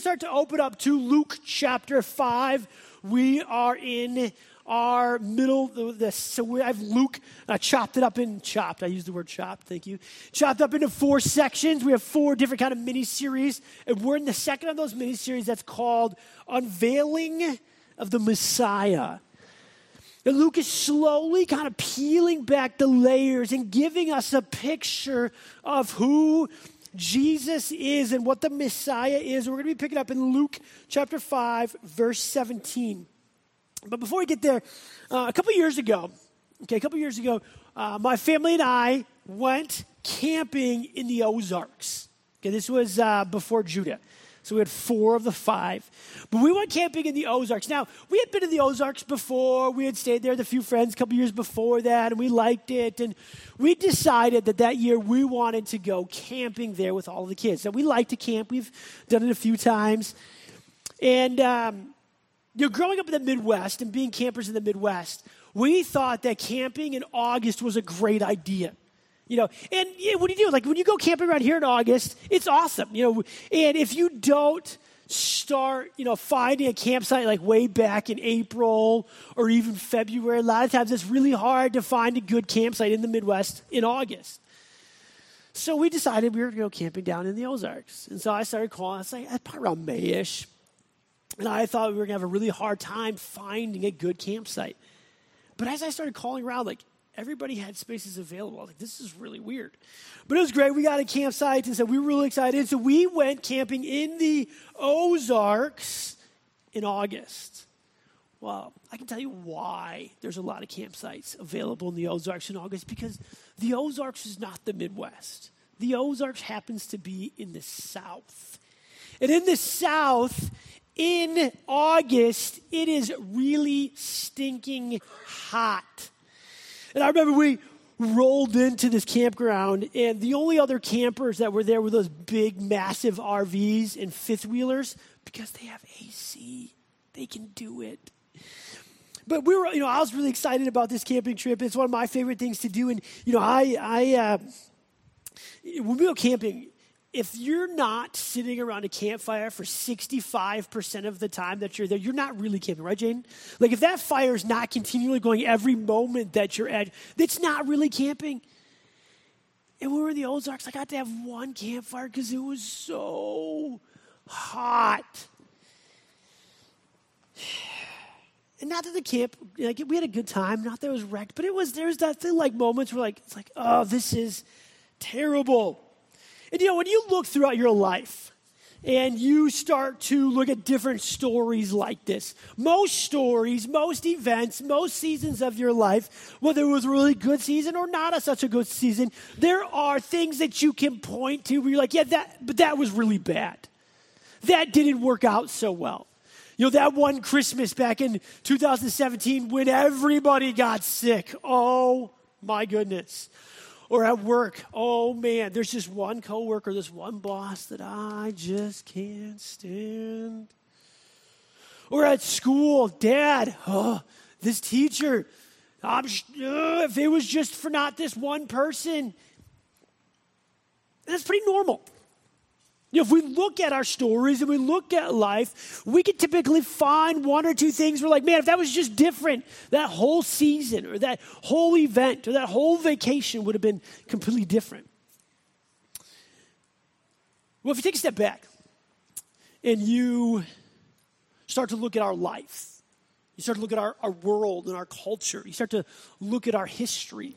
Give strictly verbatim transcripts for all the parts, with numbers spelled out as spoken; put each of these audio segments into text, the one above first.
start to open up to Luke chapter five. We are in our middle, the, the, so we have Luke uh, chopped it up in, chopped, I used the word chopped, thank you. Chopped up into four sections. We have four different kind of mini-series, and we're in the second of those mini-series that's called Unveiling of the Messiah. And Luke is slowly kind of peeling back the layers and giving us a picture of who Jesus is and what the Messiah is. We're going to be picking up in Luke chapter five, verse seventeen. But before we get there, uh, a couple years ago, okay, a couple years ago, uh, my family and I went camping in the Ozarks. Okay, this was uh, before Judah. So we had four of the five. But we went camping in the Ozarks. Now, we had been in the Ozarks before. We had stayed there with a few friends a couple years before that, and we liked it. And we decided that that year we wanted to go camping there with all the kids. So we like to camp. We've done it a few times. And um, you know, growing up in the Midwest and being campers in the Midwest, we thought that camping in August was a great idea. You know, and yeah, what do you do? Like when you go camping around here in August, it's awesome. You know, and if you don't start, you know, finding a campsite like way back in April or even February, a lot of times it's really hard to find a good campsite in the Midwest in August. So we decided we were going to go camping down in the Ozarks. And so I started calling. I was like, probably around May-ish. And I thought we were going to have a really hard time finding a good campsite. But as I started calling around, like, everybody had spaces available. I was like, this is really weird. But it was great. We got a campsite, and so we were really excited. So we went camping in the Ozarks in August. Well, I can tell you why there's a lot of campsites available in the Ozarks in August, because the Ozarks is not the Midwest. The Ozarks happens to be in the South. And in the South, in August, it is really stinking hot. And I remember we rolled into this campground, and the only other campers that were there were those big, massive R Vs and fifth-wheelers, because they have A C. They can do it. But we were, you know, I was really excited about this camping trip. It's one of my favorite things to do. And, you know, I, I uh, when we go camping, if you're not sitting around a campfire for sixty-five percent of the time that you're there, you're not really camping, right, Jane? Like, if that fire is not continually going every moment that you're at, it's not really camping. And when we were in the Ozarks, I got to have one campfire because it was so hot. And not that the camp, like, we had a good time, not that it was wrecked, but it was, there was that thing, like, moments where, like, it's like, oh, this is terrible. And, you know, when you look throughout your life and you start to look at different stories like this, most stories, most events, most seasons of your life, whether it was a really good season or not a, such a good season, there are things that you can point to where you're like, yeah, that, but that was really bad. That didn't work out so well. You know, that one Christmas back in two thousand seventeen when everybody got sick. Oh, my goodness. Or at work, oh man, there's just one coworker, this one boss that I just can't stand. Or at school, Dad, oh, this teacher, I'm, uh, if it was just for not this one person, that's pretty normal. You know, if we look at our stories and we look at life, we can typically find one or two things we're like, man, if that was just different, that whole season or that whole event or that whole vacation would have been completely different. Well, if you take a step back and you start to look at our life, you start to look at our, our world and our culture, you start to look at our history,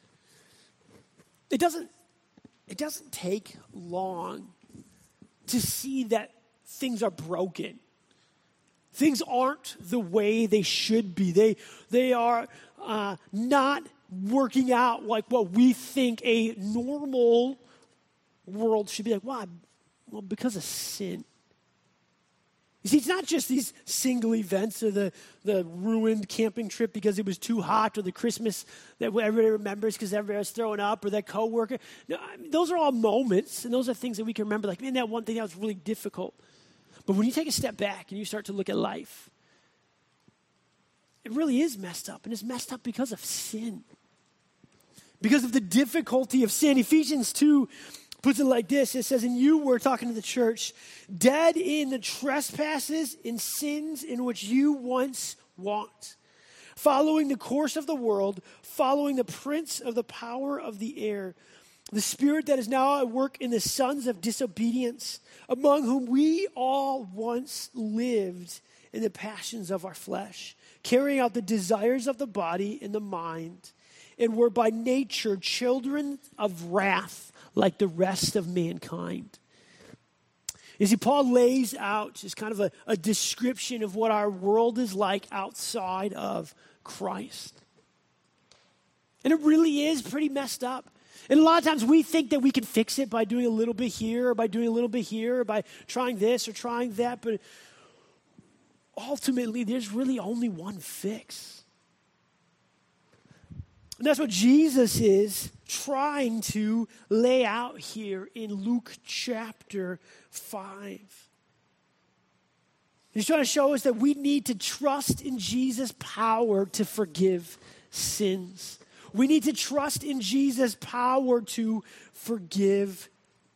it doesn't, it doesn't take long to see that things are broken. Things aren't the way they should be. They, they are uh, not working out like what we think a normal world should be like. Why? Well, because of sin. You see, it's not just these single events or the, the ruined camping trip because it was too hot or the Christmas that everybody remembers because everybody was throwing up or that coworker. No, I mean, those are all moments, and those are things that we can remember. Like, man, that one thing that was really difficult. But when you take a step back and you start to look at life, it really is messed up, and it's messed up because of sin. Because of the difficulty of sin. Ephesians two puts it like this. It says, and you were talking to the church, dead in the trespasses and sins in which you once walked, following the course of the world, following the prince of the power of the air, the spirit that is now at work in the sons of disobedience, among whom we all once lived in the passions of our flesh, carrying out the desires of the body and the mind, and were by nature children of wrath like the rest of mankind. You see, Paul lays out just kind of a, a description of what our world is like outside of Christ. And it really is pretty messed up. And a lot of times we think that we can fix it by doing a little bit here, or by doing a little bit here, or by trying this or trying that. But ultimately, there's really only one fix. And that's what Jesus is trying to lay out here in Luke chapter five. He's trying to show us that we need to trust in Jesus' power to forgive sins. We need to trust in Jesus' power to forgive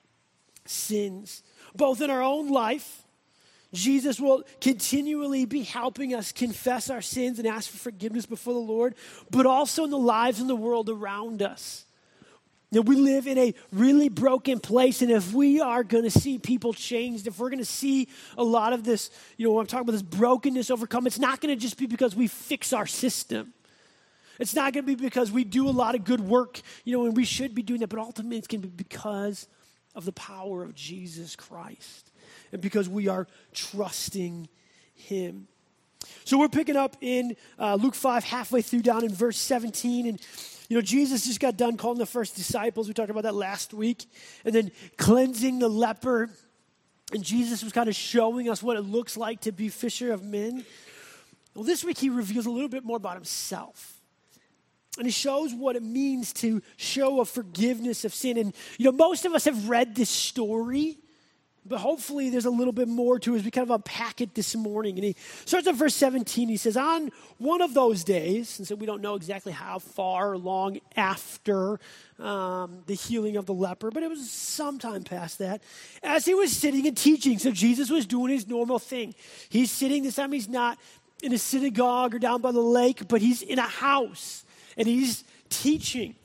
sins, both in our own life. Jesus will continually be helping us confess our sins and ask for forgiveness before the Lord, but also in the lives in the world around us. You know, we live in a really broken place, and if we are going to see people changed, if we're going to see a lot of this, you know, when I'm talking about this brokenness overcome, it's not going to just be because we fix our system. It's not going to be because we do a lot of good work, you know, and we should be doing that, but ultimately it's going to be because of the power of Jesus Christ. And because we are trusting him. So we're picking up in uh, Luke five, halfway through down in verse seventeen. And, you know, Jesus just got done calling the first disciples. We talked about that last week. And then cleansing the leper. And Jesus was kind of showing us what it looks like to be fisher of men. Well, this week he reveals a little bit more about himself. And he shows what it means to show a forgiveness of sin. And, you know, most of us have read this story. But hopefully there's a little bit more to it as we kind of unpack it this morning. And he starts at verse seventeen. He says, on one of those days, and so we don't know exactly how far long after um, the healing of the leper, but it was sometime past that, as he was sitting and teaching. So Jesus was doing his normal thing. He's sitting, this time he's not in a synagogue or down by the lake, but he's in a house, and he's teaching.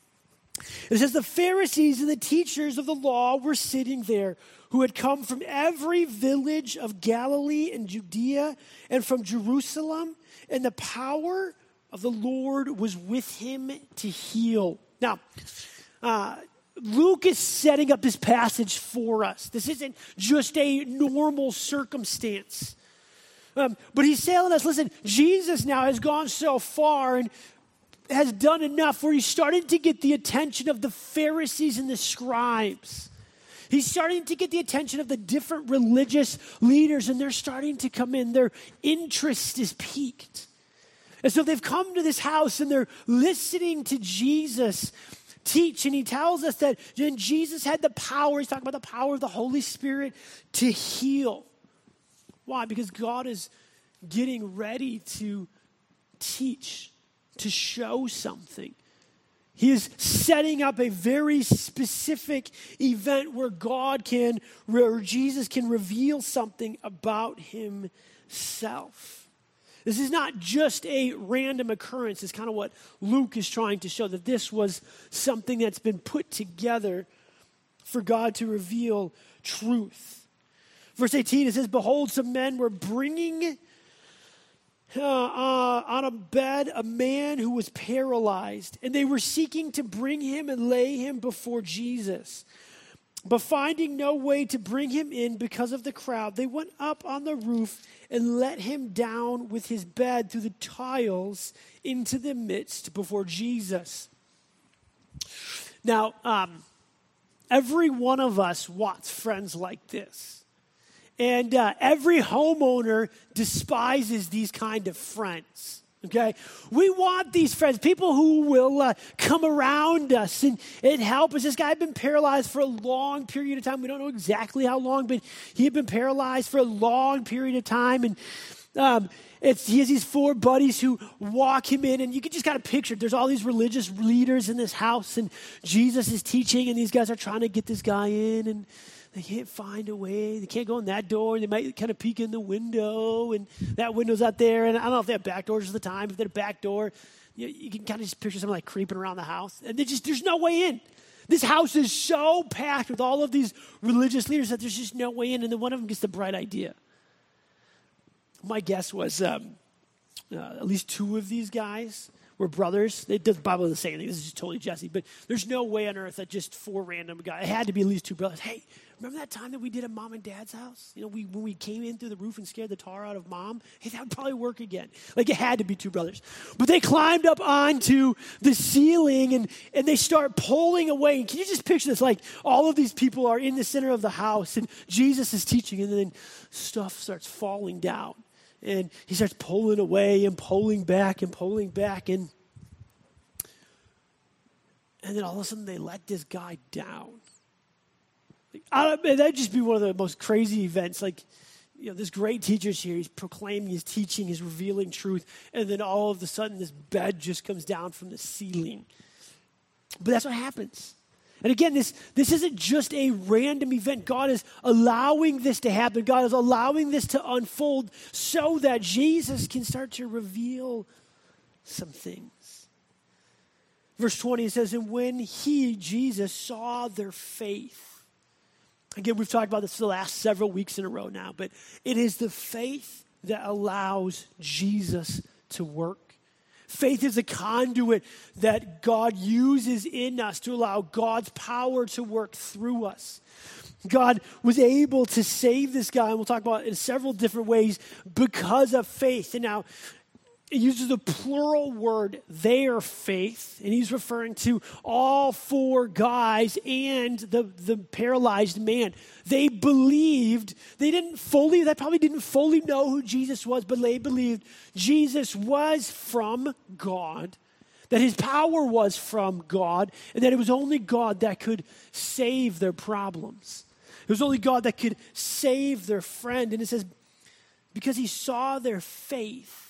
It says the Pharisees and the teachers of the law were sitting there, who had come from every village of Galilee and Judea and from Jerusalem, and the power of the Lord was with him to heal. Now, uh, Luke is setting up this passage for us. This isn't just a normal circumstance. Um, but he's telling us, listen, Jesus now has gone so far and has done enough where he's starting to get the attention of the Pharisees and the scribes. He's starting to get the attention of the different religious leaders, and they're starting to come in. Their interest is piqued. And so they've come to this house, and they're listening to Jesus teach. And he tells us that Jesus had the power, he's talking about the power of the Holy Spirit to heal. Why? Because God is getting ready to teach, to show something. He is setting up a very specific event where God can, where Jesus can reveal something about himself. This is not just a random occurrence. It's kind of what Luke is trying to show, that this was something that's been put together for God to reveal truth. Verse eighteen, it says, behold, some men were bringing Uh, uh, on a bed a man who was paralyzed, and they were seeking to bring him and lay him before Jesus. But finding no way to bring him in because of the crowd, they went up on the roof and let him down with his bed through the tiles into the midst before Jesus. Now, um, every one of us wants friends like this. And uh, every homeowner despises these kind of friends, okay? We want these friends, people who will uh, come around us and, and help us. This guy had been paralyzed for a long period of time. We don't know exactly how long, but he had been paralyzed for a long period of time. And Um, it's, he has these four buddies who walk him in, and you can just kind of picture it. There's all these religious leaders in this house, and Jesus is teaching, and these guys are trying to get this guy in, and they can't find a way. They can't go in that door, and they might kind of peek in the window, and that window's out there, and I don't know if they have back doors at the time. If they had a back door, you, you can kind of just picture someone like creeping around the house, and they just there's no way in. This house is so packed with all of these religious leaders that there's just no way in, and then one of them gets the bright idea. My guess was um, uh, at least two of these guys were brothers. It does the Bible doesn't say anything. This is just totally Jesse. But there's no way on earth that just four random guys. It had to be at least two brothers. Hey, remember that time that we did at Mom and Dad's house? You know, we when we came in through the roof and scared the tar out of Mom? Hey, that would probably work again. Like, it had to be two brothers. But they climbed up onto the ceiling, and, and they start pulling away. And can you just picture this? Like, all of these people are in the center of the house, and Jesus is teaching, and then stuff starts falling down. And he starts pulling away and pulling back and pulling back. And, and then all of a sudden they let this guy down. Like, I don't, man, that'd just be one of the most crazy events. Like, you know, this great teacher's here. He's proclaiming, he's teaching, he's revealing truth. And then all of a sudden this bed just comes down from the ceiling. But that's what happens. And again, this, this isn't just a random event. God is allowing this to happen. God is allowing this to unfold so that Jesus can start to reveal some things. Verse twenty, it says, and when he, Jesus, saw their faith. Again, we've talked about this for the last several weeks in a row now, but it is the faith that allows Jesus to work. Faith is a conduit that God uses in us to allow God's power to work through us. God was able to save this guy, and we'll talk about it in several different ways, because of faith. And now, it uses the plural word, their faith, and he's referring to all four guys and the, the paralyzed man. They believed, they didn't fully, they probably didn't fully know who Jesus was, but they believed Jesus was from God, that his power was from God, and that it was only God that could save their problems. It was only God that could save their friend. And it says, because he saw their faith,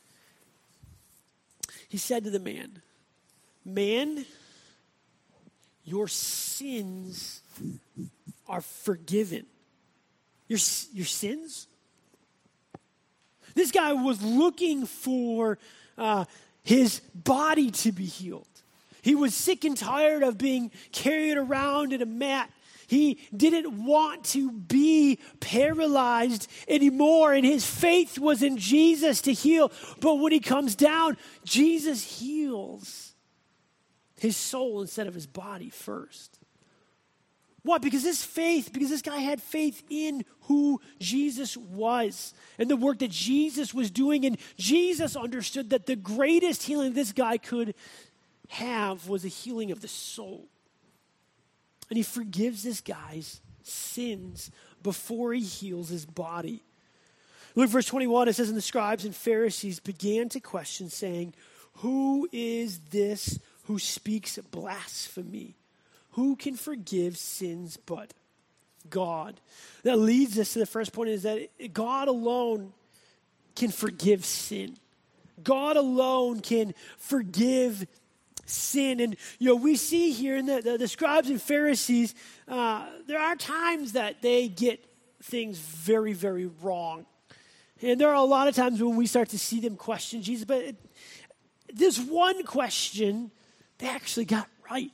he said to the man, man, your sins are forgiven. Your, your sins? This guy was looking for uh, his body to be healed. He was sick and tired of being carried around in a mat. He didn't want to be paralyzed anymore, and his faith was in Jesus to heal. But when he comes down, Jesus heals his soul instead of his body first. Why? Because this faith, because this guy had faith in who Jesus was and the work that Jesus was doing. And Jesus understood that the greatest healing this guy could have was a healing of the soul. And he forgives this guy's sins before he heals his body. Look at verse twenty-one. It says, and the scribes and Pharisees began to question, saying, who is this who speaks blasphemy? Who can forgive sins but God? That leads us to the first point, is that God alone can forgive sin. God alone can forgive sin. And, you know, we see here in the, the, the scribes and Pharisees, uh, there are times that they get things very, very wrong. And there are a lot of times when we start to see them question Jesus. But it, this one question they actually got right.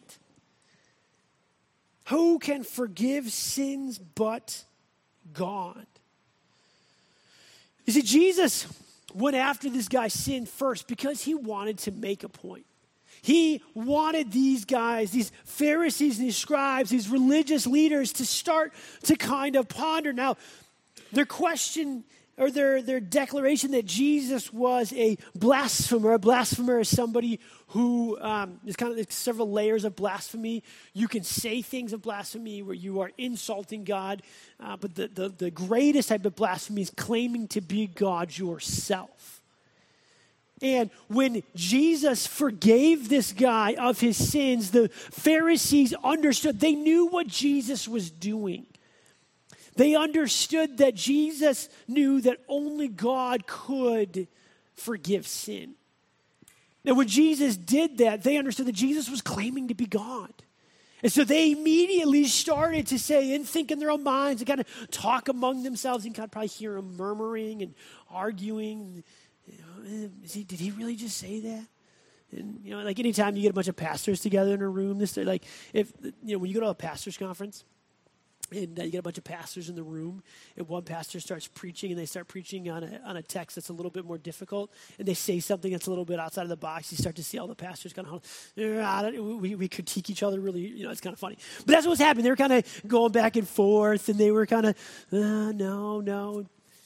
Who can forgive sins but God? You see, Jesus went after this guy's sin first because he wanted to make a point. He wanted these guys, these Pharisees and these scribes, these religious leaders to start to kind of ponder. Now, their question or their, their declaration that Jesus was a blasphemer. A blasphemer is somebody who, um, there's kind of there's several layers of blasphemy. You can say things of blasphemy where you are insulting God, uh, but the, the, the greatest type of blasphemy is claiming to be God yourself. And when Jesus forgave this guy of his sins, the Pharisees understood. They knew what Jesus was doing. They understood that Jesus knew that only God could forgive sin. And when Jesus did that, they understood that Jesus was claiming to be God. And so they immediately started to say and think in their own minds and kind of talk among themselves. You can kind of probably hear them murmuring and arguing. You know, is he, did he really just say that? And, you know, like anytime you get a bunch of pastors together in a room, this like if, you know, when you go to a pastor's conference, and uh, you get a bunch of pastors in the room, and one pastor starts preaching, and they start preaching on a on a text that's a little bit more difficult, and they say something that's a little bit outside of the box. You start to see all the pastors kind of, we, we critique each other really, you know, it's kind of funny. But that's what was happening. They were kind of going back and forth, and they were kind of, uh, no, no.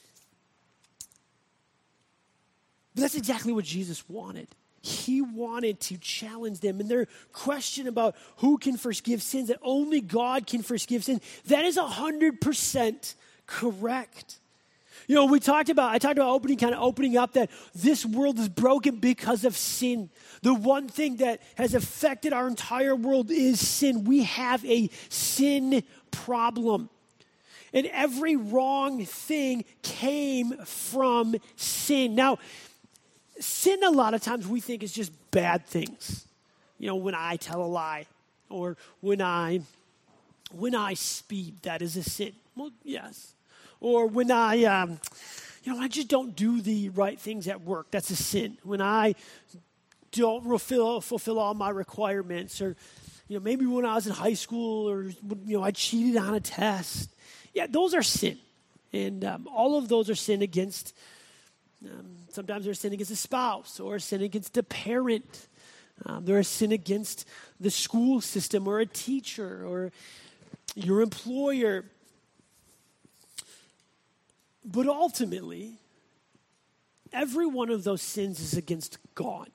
But that's exactly what Jesus wanted. He wanted to challenge them. And their question about who can forgive sins, that only God can forgive sins, that is one hundred percent correct. You know, we talked about, I talked about opening, kind of opening up that this world is broken because of sin. The one thing that has affected our entire world is sin. We have a sin problem. And every wrong thing came from sin. Now, sin a lot of times we think is just bad things. You know, when I tell a lie or when I when I speed, that is a sin. Well, yes. Or when I, um, you know, I just don't do the right things at work, that's a sin. When I don't fulfill, fulfill all my requirements, or, you know, maybe when I was in high school, or, you know, I cheated on a test. Yeah, those are sin. And um, all of those are sin against Um, sometimes they're a sin against a spouse or a sin against a parent. Um, they're a sin against the school system or a teacher or your employer. But ultimately, every one of those sins is against God.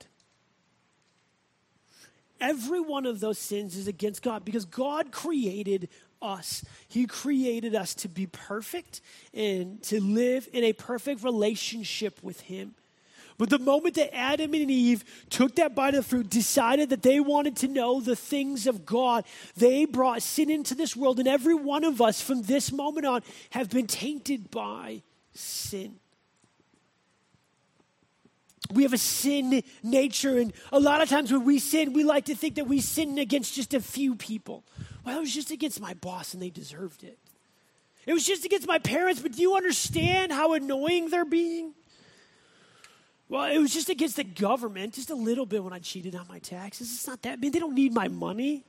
Every one of those sins is against God because God created us. He created us to be perfect and to live in a perfect relationship with Him. But the moment that Adam and Eve took that bite of the fruit, decided that they wanted to know the things of God, they brought sin into this world. And every one of us from this moment on have been tainted by sin. We have a sin nature, and a lot of times when we sin, we like to think that we sin against just a few people. Well, it was just against my boss, and they deserved it. It was just against my parents, but do you understand how annoying they're being? Well, it was just against the government, just a little bit when I cheated on my taxes. It's not that, I mean, they don't need my money.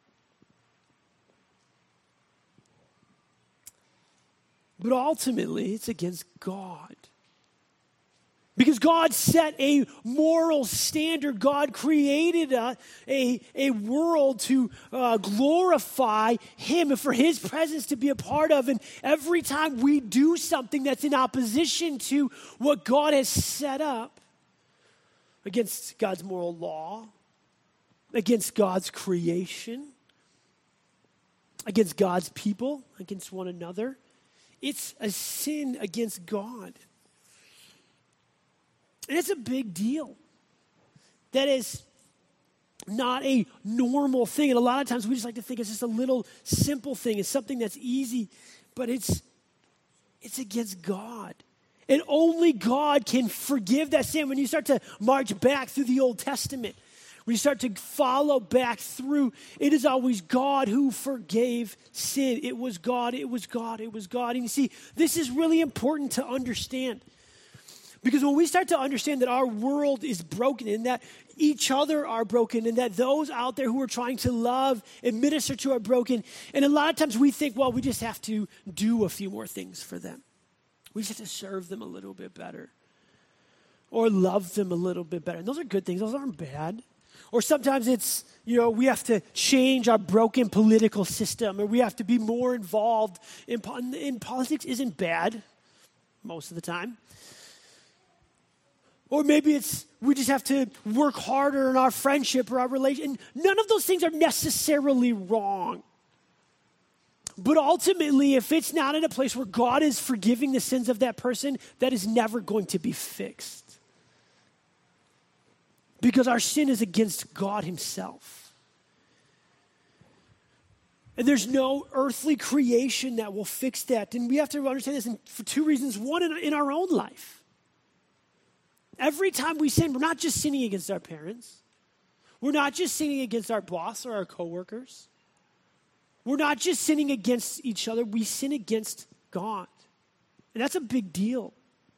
But ultimately, it's against God. Because God set a moral standard. God created a, a, a world to uh, glorify Him and for His presence to be a part of. And every time we do something that's in opposition to what God has set up, against God's moral law, against God's creation, against God's people, against one another, it's a sin against God. And it's a big deal. That is not a normal thing. And a lot of times we just like to think it's just a little simple thing. It's something that's easy. But it's it's against God. And only God can forgive that sin. When you start to march back through the Old Testament, when you start to follow back through, it is always God who forgave sin. It was God, it was God, it was God. And you see, this is really important to understand. Because when we start to understand that our world is broken and that each other are broken and that those out there who are trying to love and minister to are broken, and a lot of times we think, well, we just have to do a few more things for them. We just have to serve them a little bit better or love them a little bit better. And those are good things. Those aren't bad. Or sometimes it's, you know, we have to change our broken political system or we have to be more involved in, in politics. Isn't bad most of the time. Or maybe it's we just have to work harder in our friendship or our relation. None of those things are necessarily wrong. But ultimately, if it's not in a place where God is forgiving the sins of that person, that is never going to be fixed. Because our sin is against God Himself. And there's no earthly creation that will fix that. And we have to understand this in, for two reasons. One, in, in our own life. Every time we sin, we're not just sinning against our parents. We're not just sinning against our boss or our coworkers. We're not just sinning against each other. We sin against God. And that's a big deal.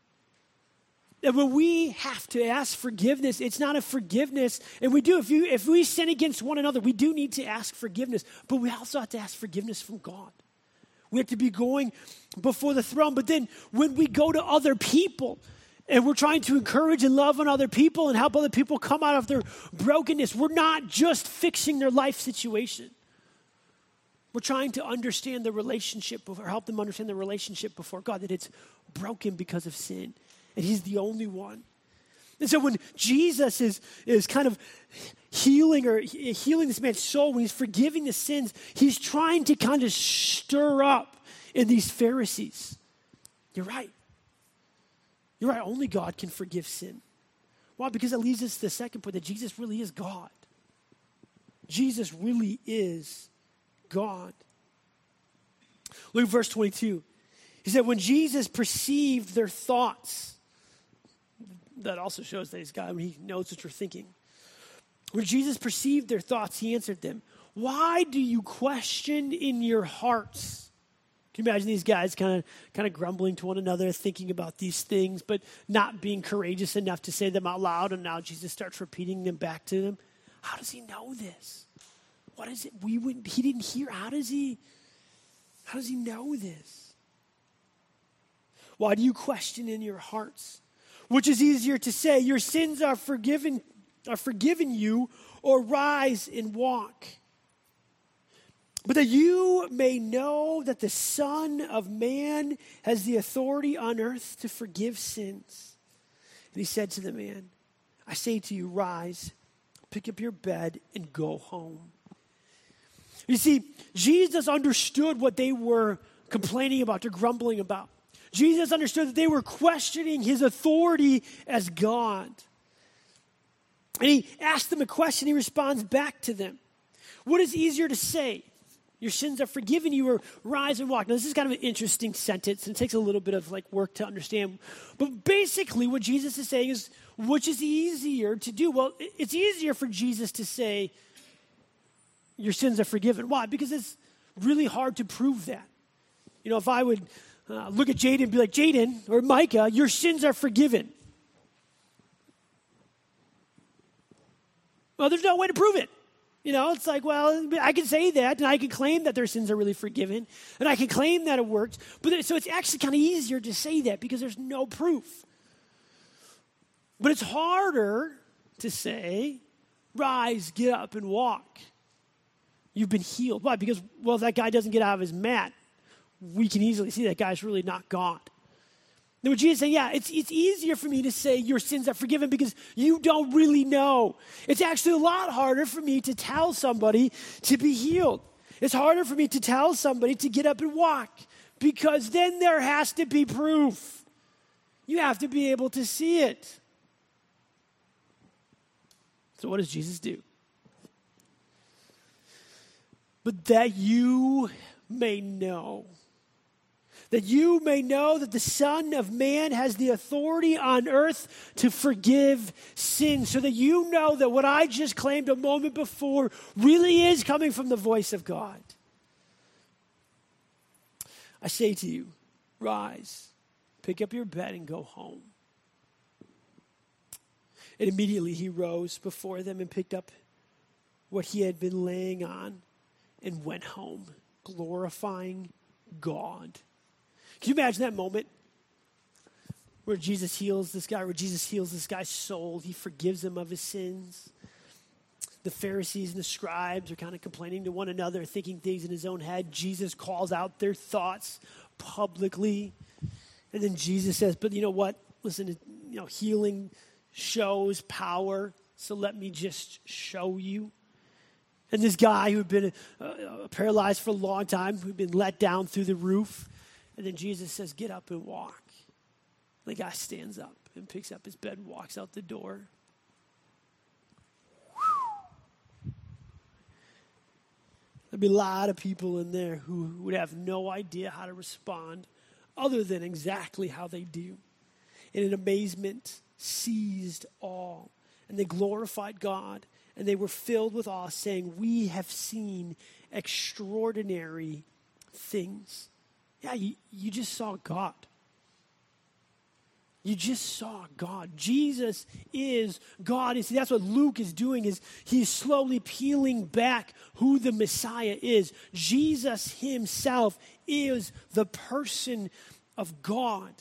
And when we have to ask forgiveness, it's not a forgiveness. And we do, if you if we sin against one another, we do need to ask forgiveness. But we also have to ask forgiveness from God. We have to be going before the throne. But then when we go to other people and we're trying to encourage and love on other people and help other people come out of their brokenness, we're not just fixing their life situation. We're trying to understand the relationship, or help them understand the relationship before God, that it's broken because of sin. And he's the only one. And so when Jesus is, is kind of healing or healing this man's soul, when he's forgiving the sins, he's trying to kind of stir up in these Pharisees. You're right. You're right. Only God can forgive sin. Why? Because it leads us to the second point, that Jesus really is God. Jesus really is God. Look at verse twenty-two. He said, when Jesus perceived their thoughts, that also shows that he's God, when he knows what you're thinking. When Jesus perceived their thoughts, he answered them, why do you question in your hearts? Can you imagine these guys kind of kind of grumbling to one another, thinking about these things, but not being courageous enough to say them out loud, and now Jesus starts repeating them back to them? How does he know this? What is it? We wouldn't, he didn't hear. How does he, how does he know this? Why do you question in your hearts? Which is easier to say, your sins are forgiven, are forgiven you, or rise and walk? But that you may know that the Son of Man has the authority on earth to forgive sins. And he said to the man, I say to you, rise, pick up your bed, and go home. You see, Jesus understood what they were complaining about, or grumbling about. Jesus understood that they were questioning his authority as God. And he asked them a question. He responds back to them. What is easier to say? Your sins are forgiven you, or rise and walk. Now, this is kind of an interesting sentence, and it takes a little bit of like work to understand. But basically what Jesus is saying is, which is easier to do? Well, it's easier for Jesus to say, your sins are forgiven. Why? Because it's really hard to prove that. You know, if I would uh, look at Jaden and be like, Jaden or Micah, your sins are forgiven. Well, there's no way to prove it. You know, it's like, well, I can say that, and I can claim that their sins are really forgiven, and I can claim that it works. But so it's actually kind of easier to say that because there's no proof. But it's harder to say, rise, get up, and walk. You've been healed. Why? Because, well, if that guy doesn't get out of his mat, we can easily see that guy's really not God. Then what Jesus is saying, yeah, it's, it's easier for me to say your sins are forgiven because you don't really know. It's actually a lot harder for me to tell somebody to be healed. It's harder for me to tell somebody to get up and walk because then there has to be proof. You have to be able to see it. So what does Jesus do? But that you may know. That you may know that the Son of Man has the authority on earth to forgive sins. So that you know that what I just claimed a moment before really is coming from the voice of God. I say to you, rise, pick up your bed, and go home. And immediately he rose before them and picked up what he had been laying on and went home, glorifying God. Can you imagine that moment where Jesus heals this guy, where Jesus heals this guy's soul? He forgives him of his sins. The Pharisees and the scribes are kind of complaining to one another, thinking things in his own head. Jesus calls out their thoughts publicly. And then Jesus says, but you know what? Listen, you know, healing shows power, so let me just show you. And this guy who had been uh, paralyzed for a long time, who'd been let down through the roof, and then Jesus says, get up and walk. The guy stands up and picks up his bed and walks out the door. There'd be a lot of people in there who would have no idea how to respond other than exactly how they do. And in amazement seized all. And they glorified God, and they were filled with awe, saying, we have seen extraordinary things. Yeah, you, you just saw God. You just saw God. Jesus is God. And see, that's what Luke is doing, is he's slowly peeling back who the Messiah is. Jesus himself is the person of God.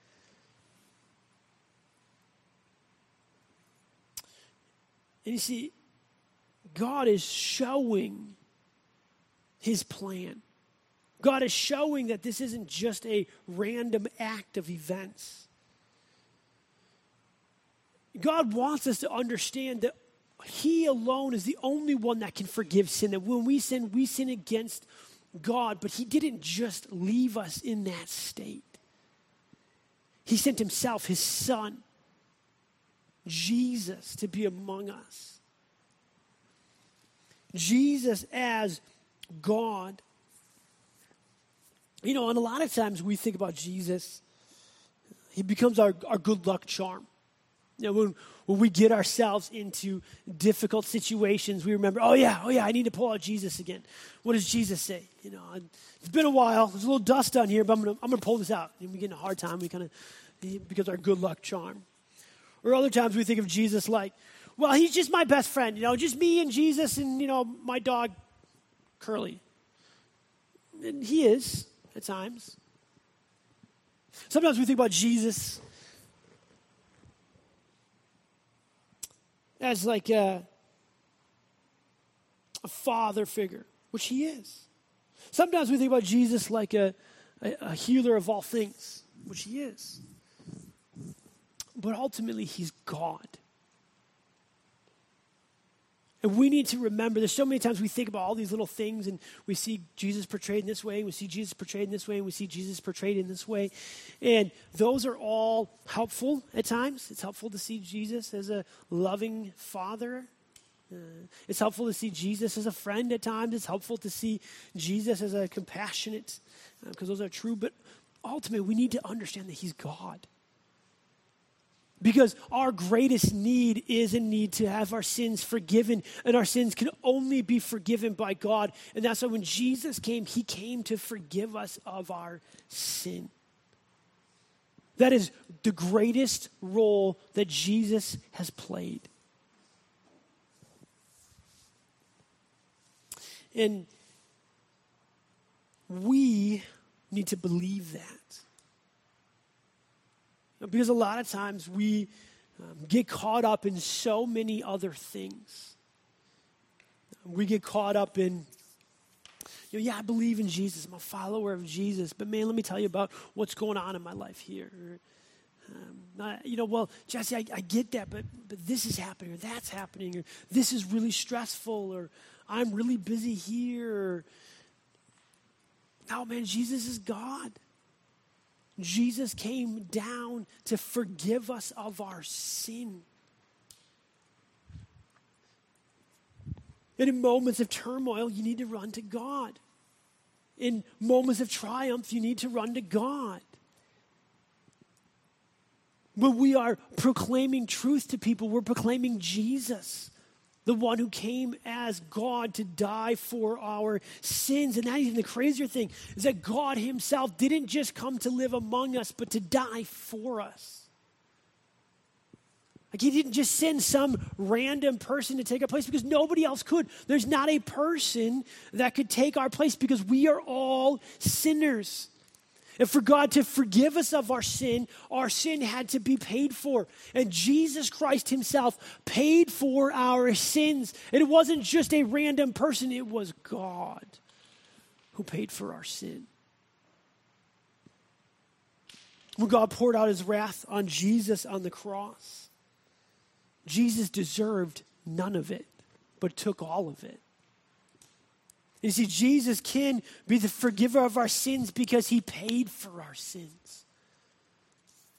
And you see, God is showing his plan. God is showing that this isn't just a random act of events. God wants us to understand that he alone is the only one that can forgive sin. That when we sin, we sin against God. But he didn't just leave us in that state. He sent himself, his son, Jesus, to be among us. Jesus as God. You know, and a lot of times we think about Jesus, he becomes our, our good luck charm. You know, when, when we get ourselves into difficult situations, we remember, oh yeah, oh yeah, I need to pull out Jesus again. What does Jesus say? You know, it's been a while. There's a little dust on here, but I'm gonna I'm gonna pull this out. And we get in a hard time. We kind of, he becomes our good luck charm. Or other times we think of Jesus like, well, he's just my best friend, you know, just me and Jesus and, you know, my dog, Curly. And he is, at times. Sometimes we think about Jesus as like a, a father figure, which he is. Sometimes we think about Jesus like a, a, a healer of all things, which he is. But ultimately, he's God. And we need to remember, there's so many times we think about all these little things and we see Jesus portrayed in this way, and we see Jesus portrayed in this way, and we see Jesus portrayed in this way. And those are all helpful at times. It's helpful to see Jesus as a loving father. Uh, it's helpful to see Jesus as a friend at times. It's helpful to see Jesus as a compassionate, because uh, those are true. But ultimately, we need to understand that he's God. Because our greatest need is a need to have our sins forgiven. And our sins can only be forgiven by God. And that's why when Jesus came, he came to forgive us of our sin. That is the greatest role that Jesus has played. And we need to believe that. Because a lot of times we um, get caught up in so many other things. We get caught up in, you know, yeah, I believe in Jesus. I'm a follower of Jesus. But man, let me tell you about what's going on in my life here. Or, um, not, you know, well, Jesse, I, I get that, but, but this is happening, or that's happening, or this is really stressful, or I'm really busy here. Or, no, man, Jesus is God. Jesus came down to forgive us of our sin. And in moments of turmoil, you need to run to God. In moments of triumph, you need to run to God. When we are proclaiming truth to people, we're proclaiming Jesus, the one who came as God to die for our sins. And that even the crazier thing is that God himself didn't just come to live among us, but to die for us. Like he didn't just send some random person to take our place because nobody else could. There's not a person that could take our place because we are all sinners. And for God to forgive us of our sin, our sin had to be paid for. And Jesus Christ himself paid for our sins. And it wasn't just a random person, it was God who paid for our sin. When God poured out his wrath on Jesus on the cross, Jesus deserved none of it, but took all of it. You see, Jesus can be the forgiver of our sins because he paid for our sins.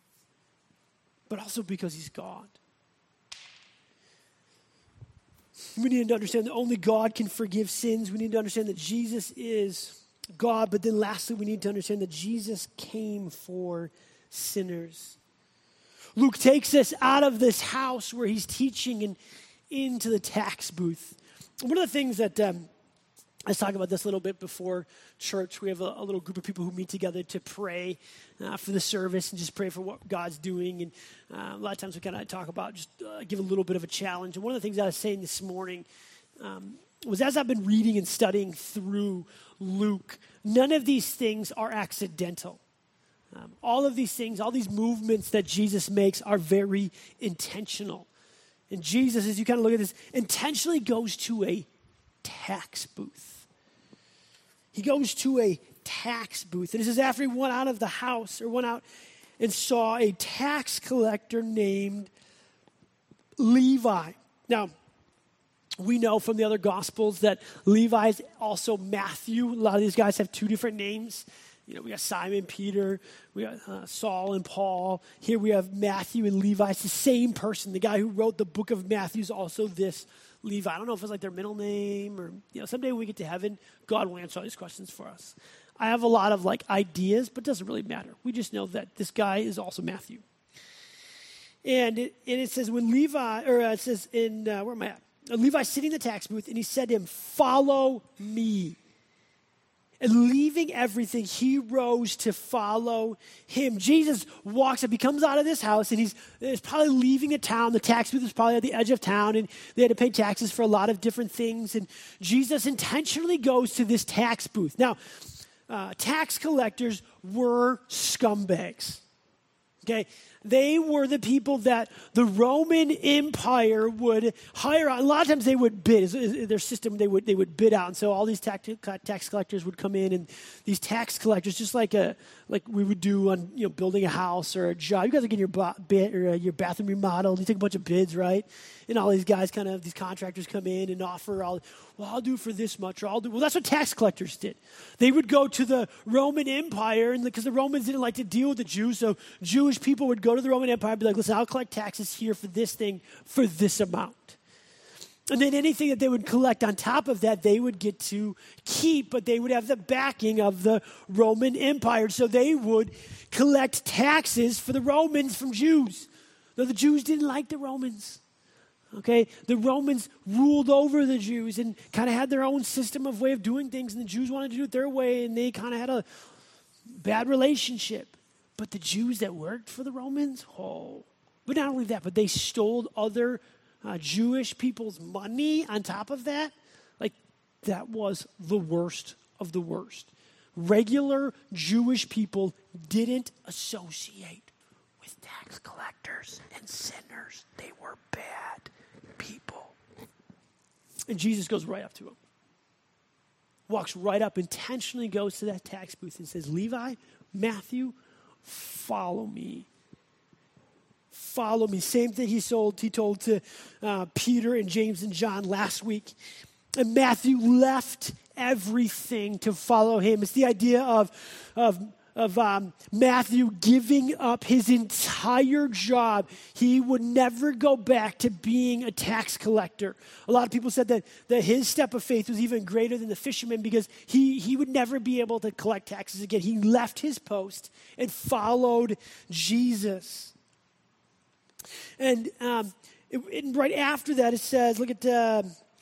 But also because he's God. we need to understand that only God can forgive sins. We need to understand that Jesus is God. But then lastly, we need to understand that Jesus came for sinners. Luke takes us out of this house where he's teaching and into the tax booth. One of the things that, um, let's talk about this a little bit before church. We have a, a little group of people who meet together to pray uh, for the service and just pray for what God's doing. And uh, a lot of times we kind of talk about, just uh, give a little bit of a challenge. And one of the things I was saying this morning um, was as I've been reading and studying through Luke, none of these things are accidental. Um, all of these things, all these movements that Jesus makes are very intentional. And Jesus, as you kind of look at this, intentionally goes to a tax booth. He goes to a tax booth. And this is after he went out of the house or went out and saw a tax collector named Levi. Now, we know from the other Gospels that Levi is also Matthew. A lot of these guys have two different names. You know, we got Simon, Peter, we got uh, Saul and Paul. Here we have Matthew and Levi. It's the same person. The guy who wrote the book of Matthew is also this Levi. I don't know if it's like their middle name or, you know, someday when we get to heaven, God will answer all these questions for us. I have a lot of like ideas, but it doesn't really matter. We just know that this guy is also Matthew. And it, and it says when Levi, or uh, it says in, uh, where am I at? Uh, Levi's sitting in the tax booth and he said to him, "Follow me." And leaving everything, he rose to follow him. Jesus walks up. He comes out of this house, and he's, he's probably leaving the town. The tax booth is probably at the edge of town, and they had to pay taxes for a lot of different things. And Jesus intentionally goes to this tax booth. Now, uh, tax collectors were scumbags. Okay, they were the people that the Roman Empire would hire. A lot of times they would bid. Their system, they would they would bid out, and so all these tax tax collectors would come in, and these tax collectors, just like a like we would do on you know building a house or a job. You guys are getting your ba- bid or uh, your bathroom remodeled. You take a bunch of bids, right? And all these guys, kind of these contractors, come in and offer all. Well, I'll do for this much, or I'll do. Well, that's what tax collectors did. They would go to the Roman Empire, and because the Romans didn't like to deal with the Jews, so Jewish people would go to the Roman Empire and be like, "Listen, I'll collect taxes here for this thing for this amount." And then anything that they would collect on top of that, they would get to keep, but they would have the backing of the Roman Empire. So they would collect taxes for the Romans from Jews. Though the Jews didn't like the Romans. Okay, the Romans ruled over the Jews and kind of had their own system of way of doing things, and the Jews wanted to do it their way, and they kind of had a bad relationship. But the Jews that worked for the Romans, oh, but not only that, but they stole other uh, Jewish people's money on top of that. Like, that was the worst of the worst. Regular Jewish people didn't associate with tax collectors and sinners. They were bad people. And Jesus goes right up to him. Walks right up, intentionally goes to that tax booth and says, "Levi, Matthew, follow me." Follow me. Same thing he told, he told to uh, Peter and James and John last week. And Matthew left everything to follow him. It's the idea of, of of um, Matthew giving up his entire job. He would never go back to being a tax collector. A lot of people said that, that his step of faith was even greater than the fisherman because he, he would never be able to collect taxes again. He left his post and followed Jesus. And, um, it, and right after that it says, look at uh,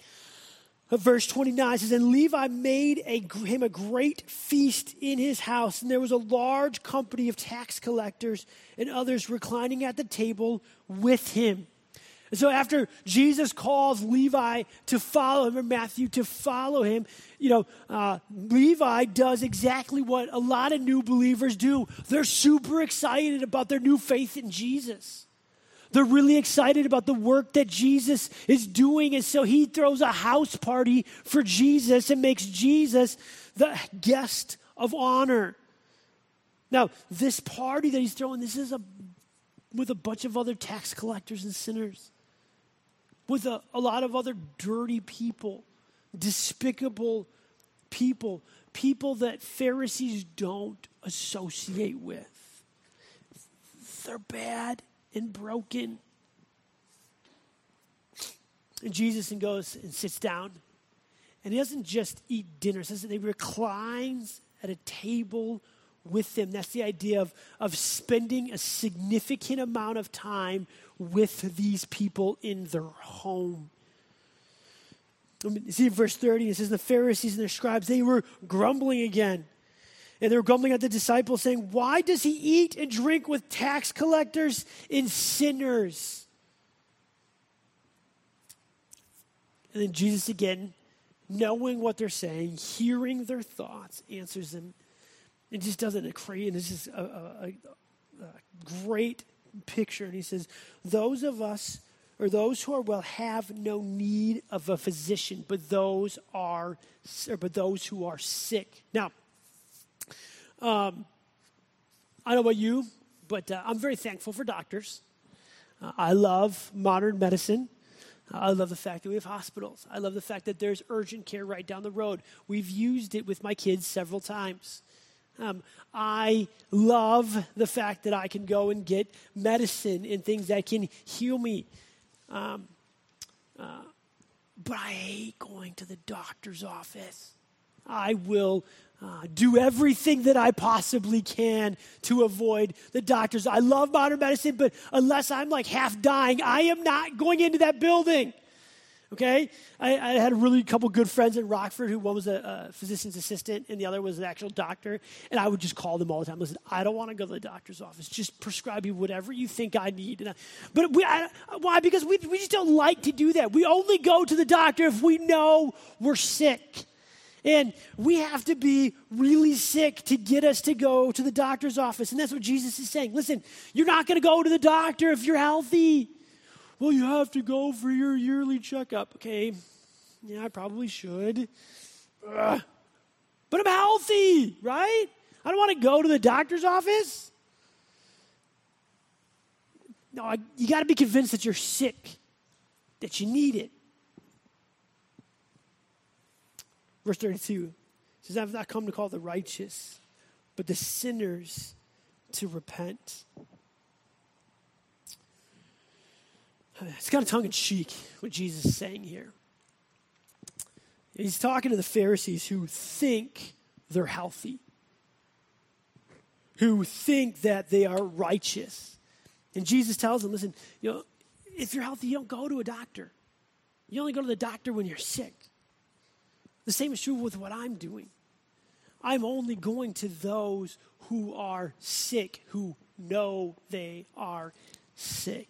verse twenty-nine, it says, "And Levi made a, him a great feast in his house, and there was a large company of tax collectors and others reclining at the table with him." And so after Jesus calls Levi to follow him, or Matthew to follow him, you know, uh, Levi does exactly what a lot of new believers do. They're super excited about their new faith in Jesus. They're really excited about the work that Jesus is doing. And so he throws a house party for Jesus and makes Jesus the guest of honor. Now, this party that he's throwing, this is a with a bunch of other tax collectors and sinners. With a, a lot of other dirty people, despicable people, people that Pharisees don't associate with. They're bad and broken. And Jesus and goes and sits down. And he doesn't just eat dinner. It says that he reclines at a table with them. That's the idea of, of spending a significant amount of time with these people in their home. You see in verse thirty, it says the Pharisees and their scribes, they were grumbling again. And they were grumbling at the disciples saying, why does he eat and drink with tax collectors and sinners? And then Jesus again, knowing what they're saying, hearing their thoughts, answers them. It just does it in a crazy, and it's just a, a, a, a great picture. And he says, those of us, or those who are well, have no need of a physician, but those are, or but those who are sick. Now, um, I don't know about you, but uh, I'm very thankful for doctors. Uh, I love modern medicine. Uh, I love the fact that we have hospitals. I love the fact that there's urgent care right down the road. We've used it with my kids several times. Um, I love the fact that I can go and get medicine and things that can heal me. Um, uh, but I hate going to the doctor's office. I will uh, do everything that I possibly can to avoid the doctors. I love modern medicine, but unless I'm like half dying, I am not going into that building. Okay? I, I had a really couple good friends in Rockford who one was a, a physician's assistant and the other was an actual doctor. And I would just call them all the time. Listen, I don't want to go to the doctor's office. Just prescribe me whatever you think I need. And I, but we, I, why? Because we, we just don't like to do that. We only go to the doctor if we know we're sick. And we have to be really sick to get us to go to the doctor's office. And that's what Jesus is saying. Listen, you're not going to go to the doctor if you're healthy. Well, you have to go for your yearly checkup. Okay, yeah, I probably should. Ugh. But I'm healthy, right? I don't want to go to the doctor's office. No, I, you got to be convinced that you're sick, that you need it. Verse thirty-two says, I have not come to call the righteous, but the sinners to repent. It's kind of tongue-in-cheek what Jesus is saying here. He's talking to the Pharisees who think they're healthy, who think that they are righteous. And Jesus tells them, listen, you know, if you're healthy, you don't go to a doctor. You only go to the doctor when you're sick. The same is true with what I'm doing. I'm only going to those who are sick, who know they are sick.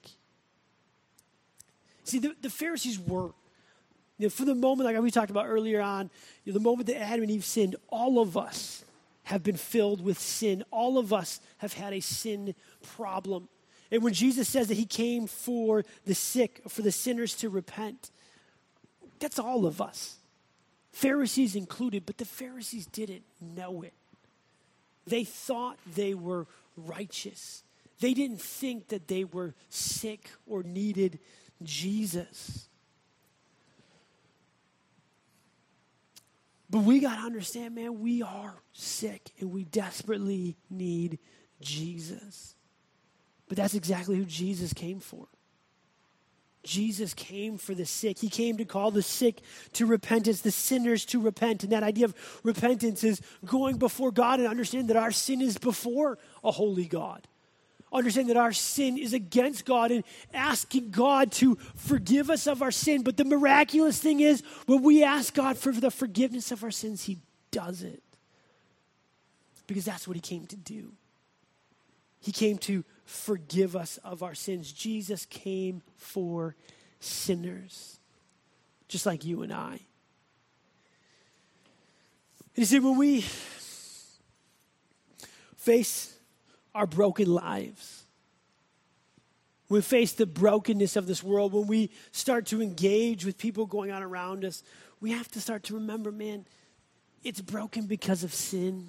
See, the, the Pharisees were, you know, for the moment, like we talked about earlier on, you know, the moment that Adam and Eve sinned, all of us have been filled with sin. All of us have had a sin problem. And when Jesus says that he came for the sick, for the sinners to repent, that's all of us. Pharisees included, but the Pharisees didn't know it. They thought they were righteous. They didn't think that they were sick or needed Jesus. But we got to understand, man, we are sick and we desperately need Jesus. But that's exactly who Jesus came for. Jesus came for the sick. He came to call the sick to repentance, the sinners to repent. And that idea of repentance is going before God and understanding that our sin is before a holy God. Understand that our sin is against God and asking God to forgive us of our sin. But the miraculous thing is, when we ask God for the forgiveness of our sins, he does it. Because that's what he came to do. He came to forgive us of our sins. Jesus came for sinners, just like you and I. And you see, when we face our broken lives, when we face the brokenness of this world, when we start to engage with people going on around us, we have to start to remember, man, it's broken because of sin.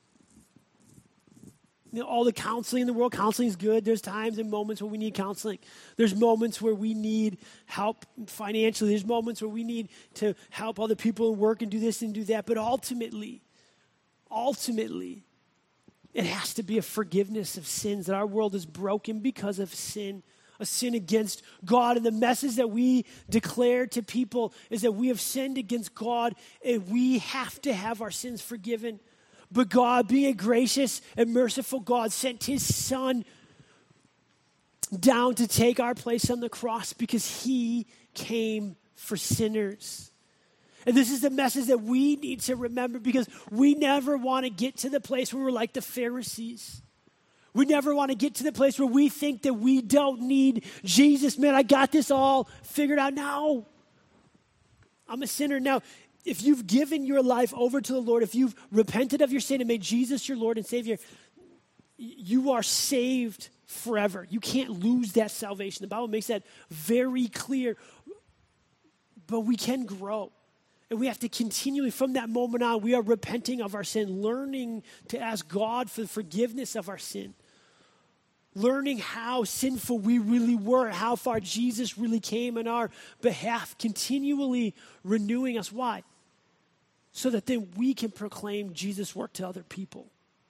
You know, all the counseling in the world, counseling is good. There's times and moments where we need counseling. There's moments where we need help financially. There's moments where we need to help other people and work and do this and do that. But ultimately, ultimately, it has to be a forgiveness of sins, that our world is broken because of sin. a sin against God. And the message that we declare to people is that we have sinned against God and we have to have our sins forgiven. But God, being a gracious and merciful God, sent his son down to take our place on the cross because he came for sinners. And this is the message that we need to remember because we never want to get to the place where we're like the Pharisees. We never want to get to the place where we think that we don't need Jesus. Man, I got this all figured out. No, I'm a sinner. Now, if you've given your life over to the Lord, if you've repented of your sin and made Jesus your Lord and Savior, you are saved forever. You can't lose that salvation. The Bible makes that very clear. But we can grow. And we have to continually, from that moment on, we are repenting of our sin, learning to ask God for the forgiveness of our sin, learning how sinful we really were, how far Jesus really came on our behalf, continually renewing us. Why? So that then we can proclaim Jesus' work to other people.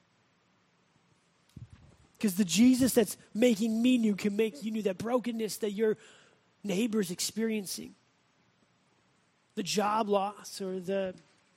Because the Jesus that's making me new can make you new. That brokenness that your neighbor's experiencing, the job loss or the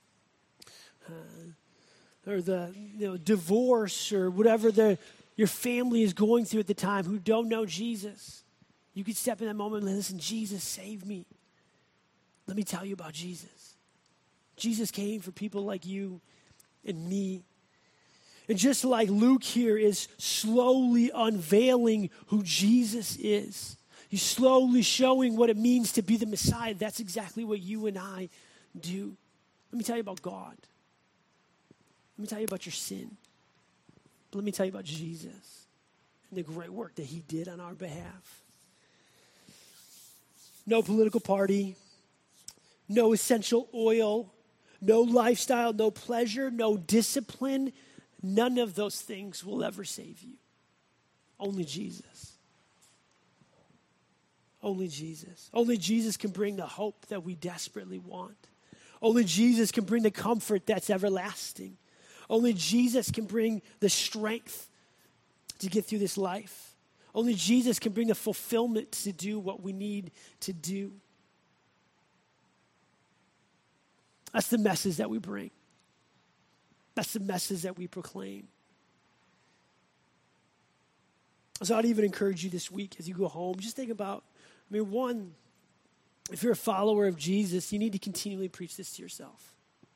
uh, or the you know, divorce or whatever the your family is going through at the time who don't know Jesus, you could step in that moment and listen, Jesus, save me. Let me tell you about Jesus. Jesus came for people like you and me. And just like Luke here is slowly unveiling who Jesus is, he's slowly showing what it means to be the Messiah. That's exactly what you and I do. Let me tell you about God. Let me tell you about your sin. But let me tell you about Jesus and the great work that he did on our behalf. No political party, no essential oil, no lifestyle, no pleasure, no discipline. None of those things will ever save you. Only Jesus. Only Jesus. Only Jesus can bring the hope that we desperately want. Only Jesus can bring the comfort that's everlasting. Only Jesus can bring the strength to get through this life. Only Jesus can bring the fulfillment to do what we need to do. That's the message that we bring. That's the message that we proclaim. So I'd even encourage you this week as you go home, just think about, I mean, one, if you're a follower of Jesus, you need to continually preach this to yourself.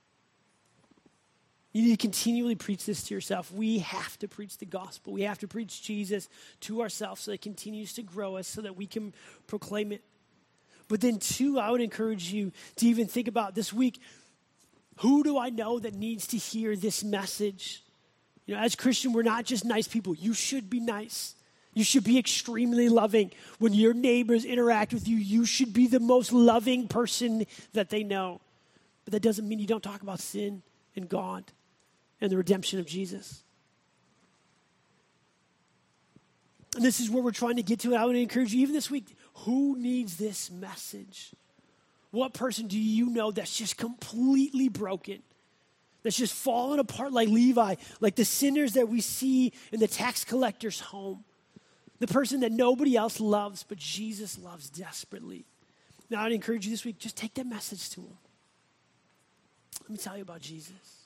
You need to continually preach this to yourself. We have to preach the gospel. We have to preach Jesus to ourselves so it continues to grow us so that we can proclaim it. But then two, I would encourage you to even think about this week, who do I know that needs to hear this message? You know, as Christian, we're not just nice people. You should be nice. You should be extremely loving. When your neighbors interact with you, you should be the most loving person that they know. But that doesn't mean you don't talk about sin and God and the redemption of Jesus. And this is where we're trying to get to. And I would encourage you, even this week, who needs this message? What person do you know that's just completely broken? That's just fallen apart like Levi, like the sinners that we see in the tax collector's home. The person that nobody else loves, but Jesus loves desperately. Now, I'd encourage you this week, just take that message to him. Let me tell you about Jesus.